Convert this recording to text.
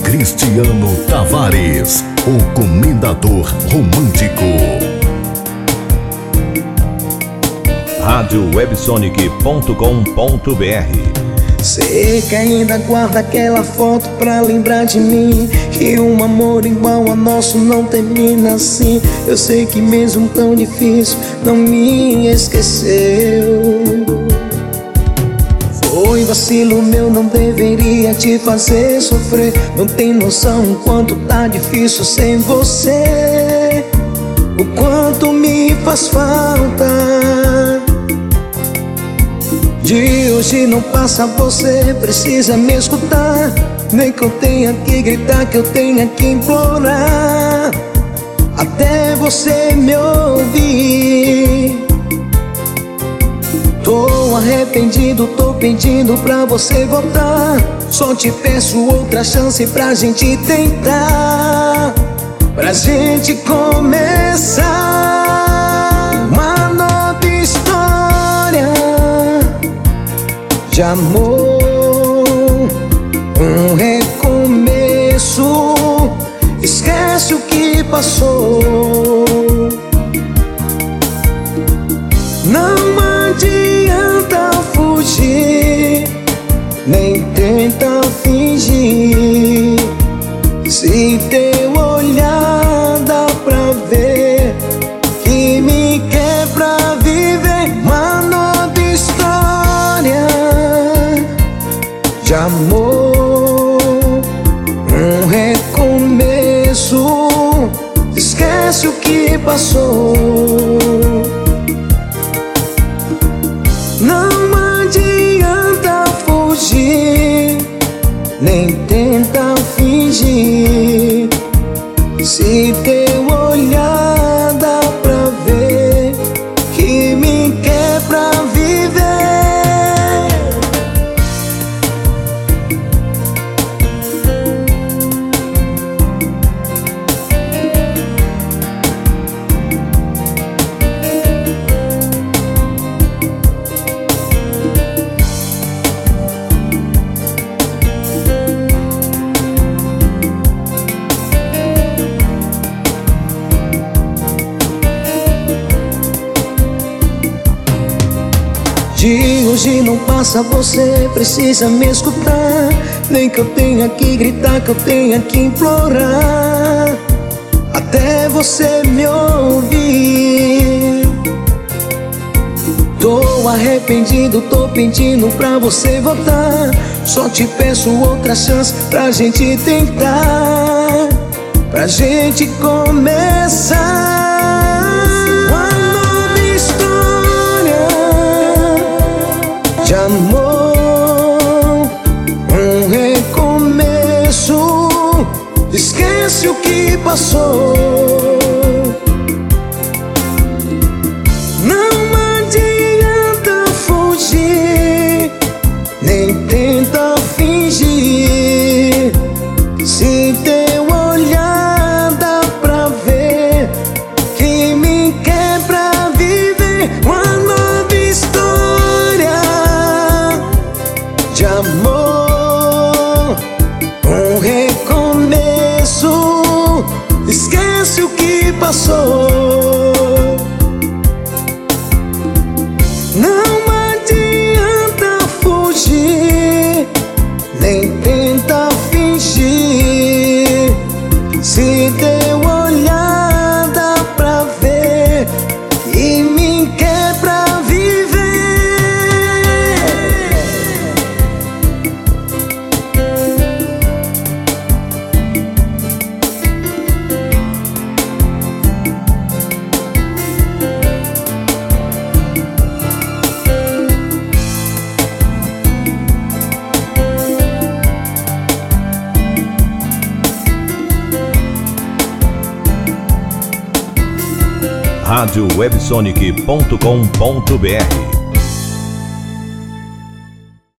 Cristiano Tavares, o comendador romântico. RadioWebsonic.com.br. Sei que ainda guarda aquela foto pra lembrar de mim, que um amor igual a nosso não termina assim. Eu sei que mesmo tão difícil não me esqueceu. Foi vacilo meu, não deveria te fazer sofrer. Não tem noção o quanto tá difícil sem você, o quanto me faz falta. De hoje não passa, você precisa me escutar. Nem que eu tenha que gritar, que eu tenha que implorar, até você me ouvir. Tô arrependido, tô pedindo pra você voltar. Só te peço outra chance pra gente tentar, pra gente começar uma nova história de amor, um recomeço. Esquece o que passou. Não adianta fugir, nem tenta fingir. Se teu olhar dá pra ver que me quer pra viver uma nova história de amor, um recomeço. Esquece o que passou. Não adianta fugir, nem tenta fingir. Se teu olhar dá pra ver que me quer pra viver. De hoje não passa, você precisa me escutar. Nem que eu tenha que gritar, que eu tenha que implorar, até você me ouvir. Tô arrependido, tô pedindo pra você voltar. Só te peço outra chance pra gente tentar, pra gente começar de amor, um recomeço. Esquece o que passou. Não adianta fugir, nem tenta fingir. Se teu olhar dá pra ver que me quer pra viver uma nova história de amor, um recomeço. Esquece o que passou. Não adianta fugir, nem tenta fingir. Se teu olhar dá pra ver que me quer pra viver. RadioWebsonic.com.br.